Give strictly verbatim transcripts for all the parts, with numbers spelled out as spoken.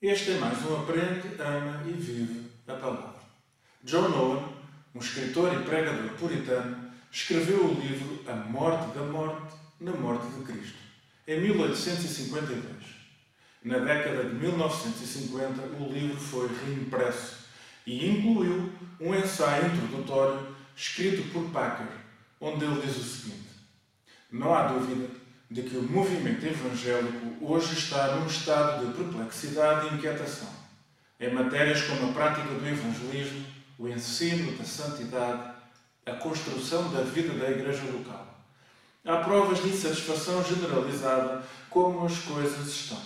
Este é mais um Aprende, Ama e Vive a Palavra. John Owen, um escritor e pregador puritano, escreveu o livro A Morte da Morte na Morte de Cristo, em mil oitocentos e cinquenta e dois. Na década de mil novecentos e cinquenta, o livro foi reimpresso e incluiu um ensaio introdutório escrito por Packer, onde ele diz o seguinte: não há dúvida de que o movimento evangélico hoje está num estado de perplexidade e inquietação, em matérias como a prática do evangelismo, o ensino da santidade, a construção da vida da igreja local. Há provas de insatisfação generalizada como as coisas estão.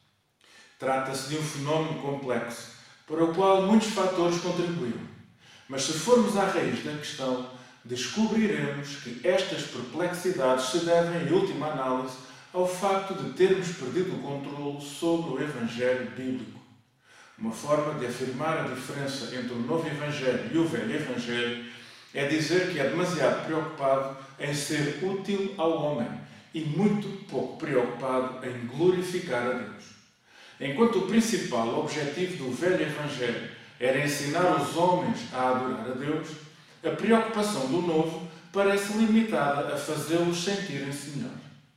Trata-se de um fenómeno complexo, para o qual muitos fatores contribuíram. Mas se formos à raiz da questão, descobriremos que estas perplexidades se devem, em última análise, ao facto de termos perdido o controle sobre o Evangelho bíblico. Uma forma de afirmar a diferença entre o novo Evangelho e o velho Evangelho é dizer que é demasiado preocupado em ser útil ao homem e muito pouco preocupado em glorificar a Deus. Enquanto o principal objetivo do velho Evangelho era ensinar os homens a adorar a Deus, a preocupação do novo parece limitada a fazê-los sentirem-se melhor.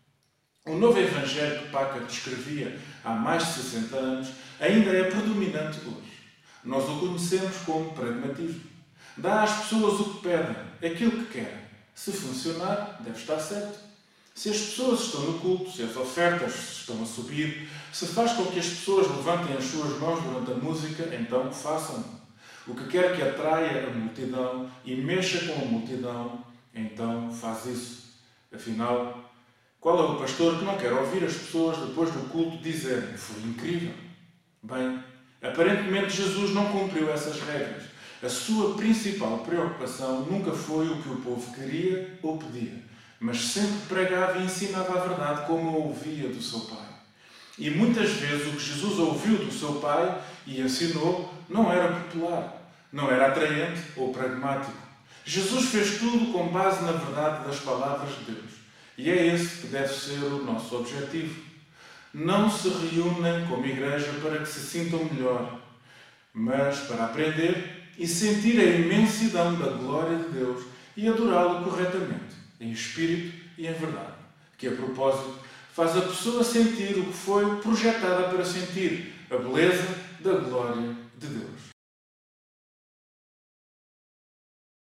O novo Evangelho que Packer descrevia há mais de sessenta anos ainda é predominante hoje. Nós o conhecemos como pragmatismo. Dá às pessoas o que pedem, aquilo que querem. Se funcionar, deve estar certo. Se as pessoas estão no culto, se as ofertas estão a subir, se faz com que as pessoas levantem as suas mãos durante a música, então façam-no. O que quer que atraia a multidão e mexa com a multidão, então faz isso. Afinal, qual é o pastor que não quer ouvir as pessoas depois do culto dizerem: foi incrível? Bem, aparentemente Jesus não cumpriu essas regras. A sua principal preocupação nunca foi o que o povo queria ou pedia, mas sempre pregava e ensinava a verdade como a ouvia do seu Pai. E muitas vezes o que Jesus ouviu do seu Pai e ensinou não era popular, não era atraente ou pragmático. Jesus fez tudo com base na verdade das palavras de Deus. E é esse que deve ser o nosso objetivo. Não se reúnem como igreja para que se sintam melhor, mas para aprender e sentir a imensidão da glória de Deus e adorá-lo corretamente, em espírito e em verdade, que, a propósito, faz a pessoa sentir o que foi projetada para sentir, a beleza da glória de Deus.